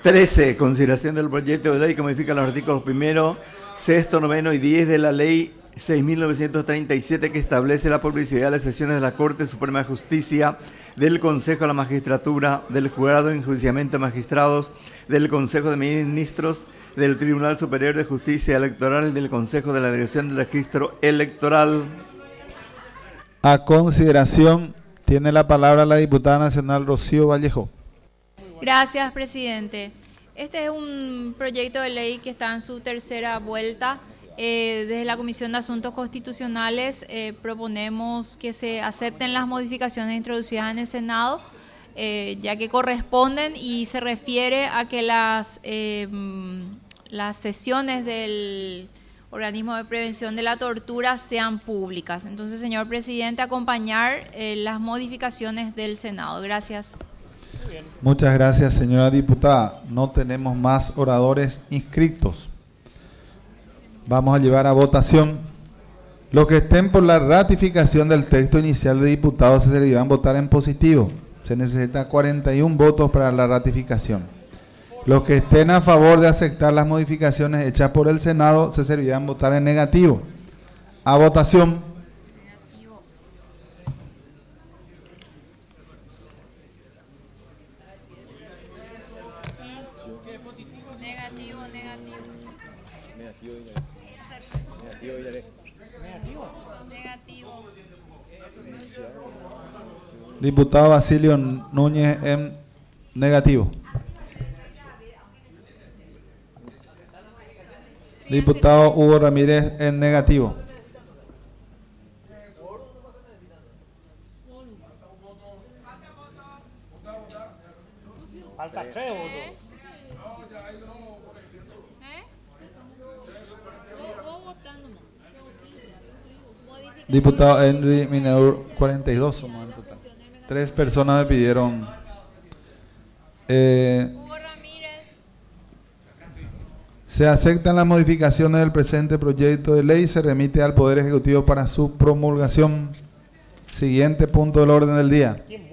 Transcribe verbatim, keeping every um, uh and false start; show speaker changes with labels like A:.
A: trece. Consideración del proyecto de ley que modifica los artículos primero, sexto, noveno y diez de la ley seis mil novecientos treinta y siete que establece la publicidad de las sesiones de la Corte Suprema de Justicia, del Consejo de la Magistratura, del Jurado de Enjuiciamiento de Magistrados, del Consejo de Ministros, del Tribunal Superior de Justicia Electoral y del Consejo de la Dirección del Registro Electoral.
B: A consideración tiene la palabra la diputada nacional Rocío Vallejo.
C: Gracias, presidente. Este es un proyecto de ley que está en su tercera vuelta. Eh, desde la Comisión de Asuntos Constitucionales eh, proponemos que se acepten las modificaciones introducidas en el Senado, eh, ya que corresponden y se refiere a que las, eh, las sesiones del Organismo de Prevención de la Tortura sean públicas. Entonces, señor presidente, acompañar eh, las modificaciones del Senado. Gracias.
B: Muchas gracias, señora diputada. No tenemos más oradores inscritos. Vamos a llevar a votación. Los que estén por la ratificación del texto inicial de diputados se servirán votar en positivo. Se necesitan cuarenta y uno votos para la ratificación. Los que estén a favor de aceptar las modificaciones hechas por el Senado se servirán votar en negativo. A votación.
C: Negativo, negativo. Negativo, negativo. Negativo.
B: Diputado Basilio Núñez en negativo. Diputado Hugo Ramírez en negativo.
D: Falta tres votos.
B: Diputado Henry Mineur, cuarenta y dos somos en total. Tres personas me pidieron. Eh, se aceptan las modificaciones del presente proyecto de ley y se remite al Poder Ejecutivo para su promulgación. Siguiente punto del orden del día.